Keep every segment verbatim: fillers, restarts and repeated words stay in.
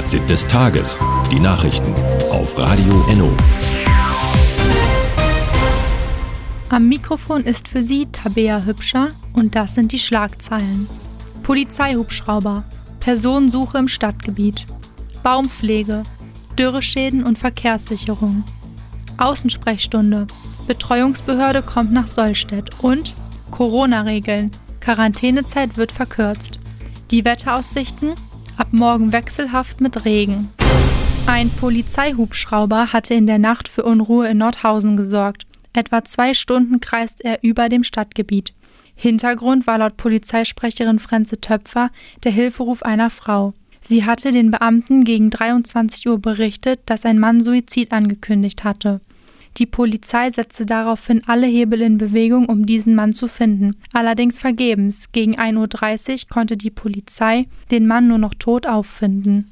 Fazit des Tages. Die Nachrichten auf Radio Enno. Am Mikrofon ist für Sie Tabea Hübscher und das sind die Schlagzeilen. Polizeihubschrauber, Personensuche im Stadtgebiet, Baumpflege, Dürreschäden und Verkehrssicherung, Außensprechstunde, Betreuungsbehörde kommt nach Sollstedt und Corona-Regeln, Quarantänezeit wird verkürzt. Die Wetteraussichten, ab morgen wechselhaft mit Regen. Ein Polizeihubschrauber hatte in der Nacht für Unruhe in Nordhausen gesorgt. Etwa zwei Stunden kreist er über dem Stadtgebiet. Hintergrund war laut Polizeisprecherin Frenze Töpfer der Hilferuf einer Frau. Sie hatte den Beamten gegen dreiundzwanzig Uhr berichtet, dass ein Mann Suizid angekündigt hatte. Die Polizei setzte daraufhin alle Hebel in Bewegung, um diesen Mann zu finden. Allerdings vergebens. Gegen ein Uhr dreißig konnte die Polizei den Mann nur noch tot auffinden.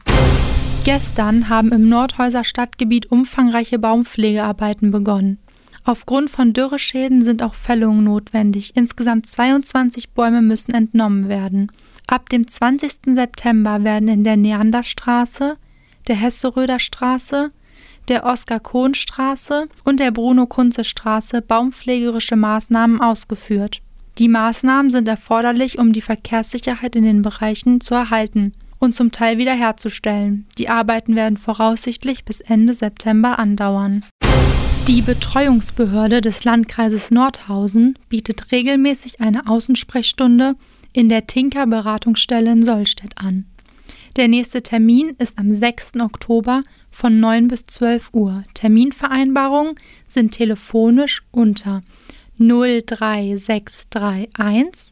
Gestern haben im Nordhäuser Stadtgebiet umfangreiche Baumpflegearbeiten begonnen. Aufgrund von Dürreschäden sind auch Fällungen notwendig. Insgesamt zweiundzwanzig Bäume müssen entnommen werden. Ab dem zwanzigsten September werden in der Neanderstraße, der Hesse-Röder-Straße, der Oskar-Kohn-Straße und der Bruno-Kunze-Straße baumpflegerische Maßnahmen ausgeführt. Die Maßnahmen sind erforderlich, um die Verkehrssicherheit in den Bereichen zu erhalten und zum Teil wiederherzustellen. Die Arbeiten werden voraussichtlich bis Ende September andauern. Die Betreuungsbehörde des Landkreises Nordhausen bietet regelmäßig eine Außensprechstunde in der Tinker-Beratungsstelle in Sollstedt an. Der nächste Termin ist am sechsten Oktober von neun bis zwölf Uhr. Terminvereinbarungen sind telefonisch unter null drei sechs drei eins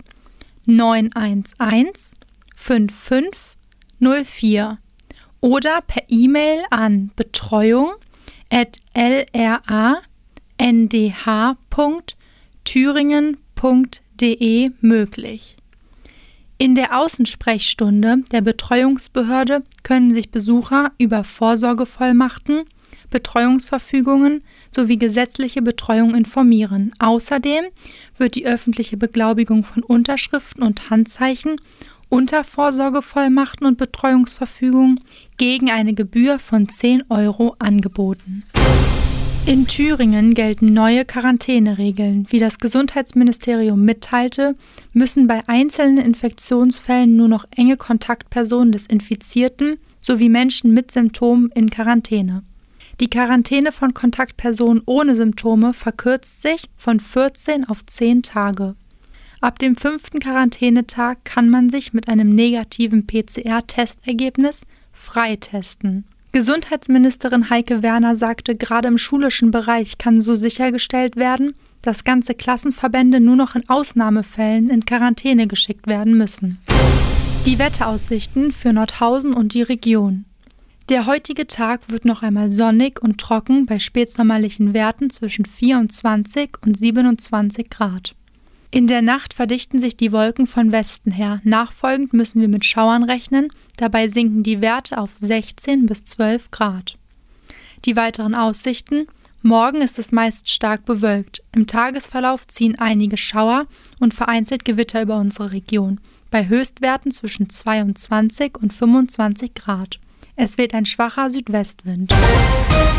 neun eins eins fünf fünf null vier oder per E-Mail an betreuung at l r a n d h punkt thüringen punkt d e möglich. In der Außensprechstunde der Betreuungsbehörde können sich Besucher über Vorsorgevollmachten, Betreuungsverfügungen sowie gesetzliche Betreuung informieren. Außerdem wird die öffentliche Beglaubigung von Unterschriften und Handzeichen unter Vorsorgevollmachten und Betreuungsverfügungen gegen eine Gebühr von zehn Euro angeboten. In Thüringen gelten neue Quarantäneregeln. Wie das Gesundheitsministerium mitteilte, müssen bei einzelnen Infektionsfällen nur noch enge Kontaktpersonen des Infizierten sowie Menschen mit Symptomen in Quarantäne. Die Quarantäne von Kontaktpersonen ohne Symptome verkürzt sich von vierzehn auf zehn Tage. Ab dem fünften Quarantänetag kann man sich mit einem negativen P C R-Testergebnis freitesten. Gesundheitsministerin Heike Werner sagte, gerade im schulischen Bereich kann so sichergestellt werden, dass ganze Klassenverbände nur noch in Ausnahmefällen in Quarantäne geschickt werden müssen. Die Wetteraussichten für Nordhausen und die Region. Der heutige Tag wird noch einmal sonnig und trocken bei spätsommerlichen Werten zwischen vierundzwanzig und siebenundzwanzig Grad. In der Nacht verdichten sich die Wolken von Westen her. Nachfolgend müssen wir mit Schauern rechnen, dabei sinken die Werte auf sechzehn bis zwölf Grad. Die weiteren Aussichten: Morgen ist es meist stark bewölkt. Im Tagesverlauf ziehen einige Schauer und vereinzelt Gewitter über unsere Region, bei Höchstwerten zwischen zweiundzwanzig und fünfundzwanzig Grad. Es weht ein schwacher Südwestwind.